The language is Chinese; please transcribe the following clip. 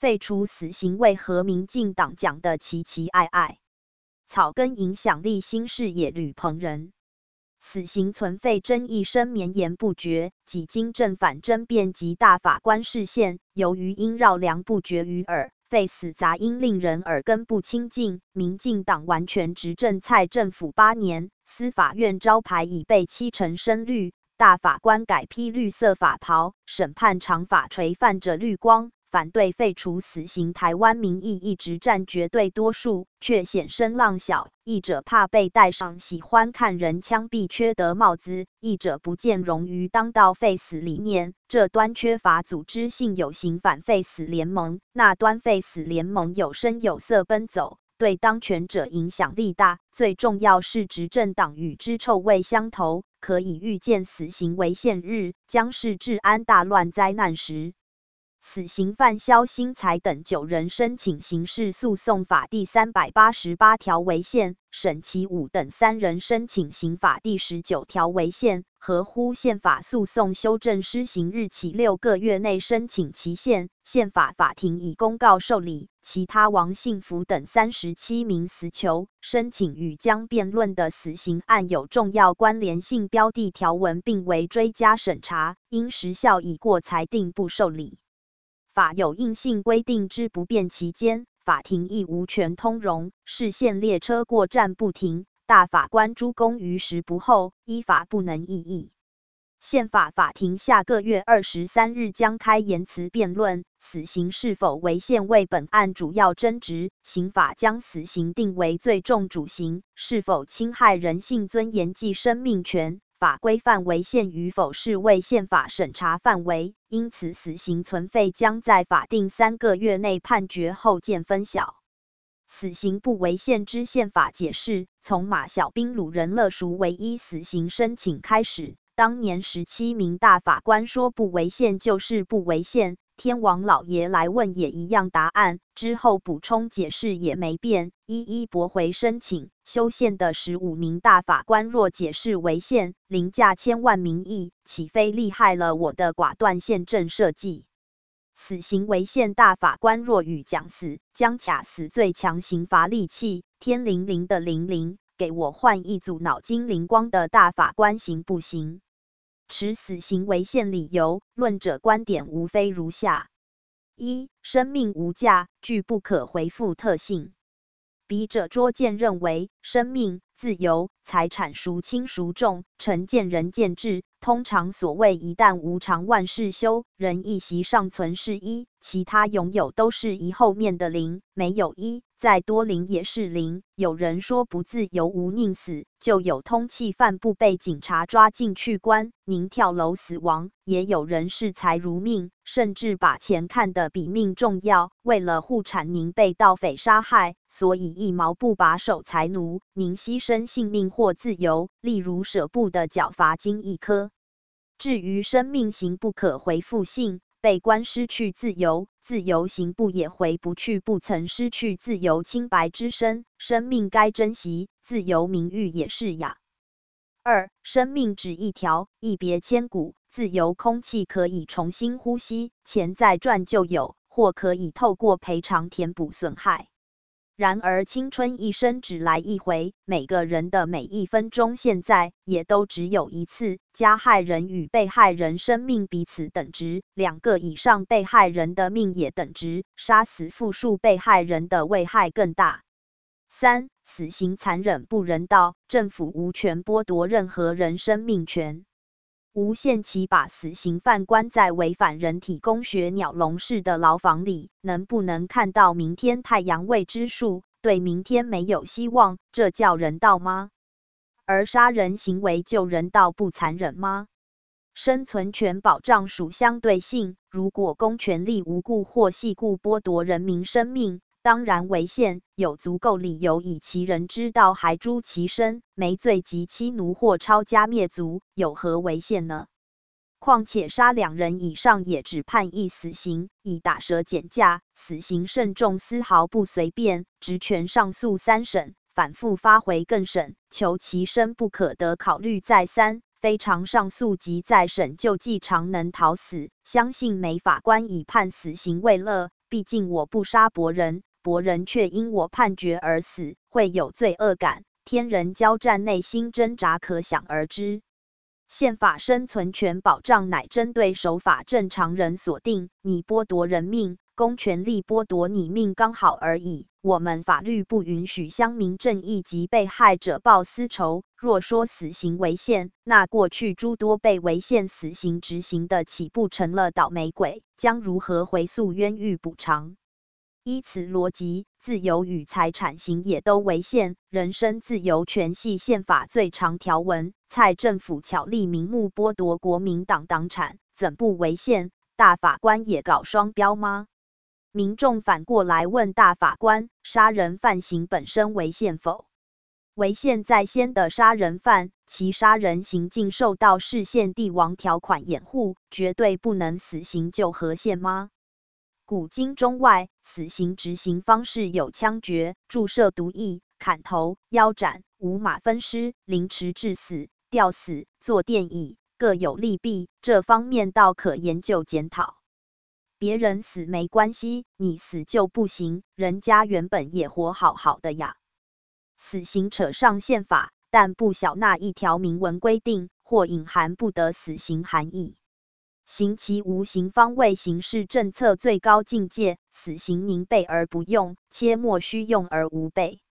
废除死刑为何民进党讲得奇奇爱爱？草根影响力新视野吕鹏仁。死刑存废争议声绵延不绝，几经正反争辩及大法官释宪，由于因绕梁不绝于耳，废死杂因令人耳根不清净。民进党完全执政蔡政府8年，司法院招牌已被70%深绿，大法官改披绿色法袍，审判长法垂泛着绿光。反对废除死刑台湾民意一直占绝对多数，却显声浪小。一者怕被戴上喜欢看人枪毙缺德帽子，一者不见容于当道废死理念。这端缺乏组织性有形反废死联盟，那端废死联盟有声有色奔走，对当权者影响力大。最重要是执政党与之臭味相投，可以预见死刑违宪日将是治安大乱灾难时。死刑犯萧新才等9人申请刑事诉讼法第388条违宪，沈其武等3人申请刑法第19条违宪，合乎宪法诉讼修正施行日起6个月内申请期限。宪法法庭已公告受理。其他王信福等37名死囚申请与将辩论的死刑案有重要关联性标的条文，并为追加审查，因时效已过裁定不受理。法有硬性规定之不变期间，法庭亦无权通融。市县列车过站不停，大法官诸公于时不候，依法不能异议。宪法法庭下个月23日将开言辞辩论，死刑是否违宪为本案主要争执。刑法将死刑定为最重主刑，是否侵害人性尊严及生命权，法规范违宪与否是为宪法审查范围，因此死刑存废将在法定3个月内判决后见分晓。死刑不违宪之宪法解释，从马小兵掳人勒赎唯一死刑申请开始，当年17名大法官说不违宪就是不违宪，天王老爷来问也一样答案，之后补充解释也没变，一一驳回申请。修宪的15名大法官若解释违宪，凌驾千万民意，岂非厉害了我的寡断宪政设计？死刑违宪大法官若予讲死，将卡死最强刑罚利器，天灵灵的灵灵，给我换一组脑筋灵光的大法官行不行？持死刑违宪理由，论者观点无非如下： 1. 生命无价，具不可回复特性。笔者拙见认为，生命、自由、财产孰轻孰重，诚见仁见智。通常所谓一旦无常万事休，人一息尚存是一，其他拥有都是一后面的零，没有一，再多零也是零。有人说不自由无宁死，就有通缉犯不被警察抓进去关，宁跳楼死亡。也有人视财如命，甚至把钱看得比命重要，为了护产宁被盗匪杀害，所以一毛不拔守财奴，宁牺牲性命或自由，例如舍布的缴罚金1颗。至于生命刑不可回复性，被关失去自由，自由刑不也回不去不曾失去自由清白之身，生命该珍惜，自由名誉也是呀。2. 生命只一条，一别千古，自由空气可以重新呼吸，钱再赚就有，或可以透过赔偿填补损害。然而青春一生只来一回，每个人的每一分钟现在也都只有一次，加害人与被害人生命彼此等值，2个以上被害人的命也等值，杀死复数被害人的危害更大。3. 死刑残忍不人道，政府无权剥夺任何人生命权。无限期把死刑犯关在违反人体工学鸟笼式的牢房里，能不能看到明天太阳未知数，对明天没有希望，这叫人道吗？而杀人行为就人道不残忍吗？生存权保障属相对性，如果公权力无故或系故剥夺人民生命，当然违宪，有足够理由以其人之道还诛其身，没罪及妻奴或抄家灭族，有何违宪呢？况且杀2人以上也只判一死刑，以打折减价，死刑慎重丝毫不随便，职权上诉3审，反复发回更审，求其身不可得考虑再三，非常上诉及再审就既常能逃死。相信没法官以判死刑为乐， 毕竟我不杀伯仁，伯仁却因我判决而死，会有罪恶感，天人交战，内心挣扎可想而知。宪法生存权保障乃针对守法正常人所定，你剥夺人命，公权力剥夺你命刚好而已。我们法律不允许乡民正义及被害者报私仇。若说死刑违宪，那过去诸多被违宪死刑执行的岂不成了倒霉鬼？将如何回溯冤狱补偿？依此逻辑，自由与财产刑也都违宪。人身自由权系宪法最长条文，蔡政府巧立名目剥夺国民党党产，怎不违宪？大法官也搞双标吗？民众反过来问大法官：杀人犯刑本身违宪否？违宪在先的杀人犯，其杀人行径受到释宪帝王条款掩护，绝对不能死刑就合宪吗？古今中外，死刑执行方式有枪决、注射毒液、砍头、腰斩、五马分尸、凌迟致死、吊死、坐电椅，各有利弊，这方面倒可研究检讨。别人死没关系，你死就不行，人家原本也活好好的呀。死刑扯上宪法，但不晓那一条明文规定或隐含不得死刑含义。刑其无形方为刑事政策最高境界，死刑宁备而不用，切莫须用而无备。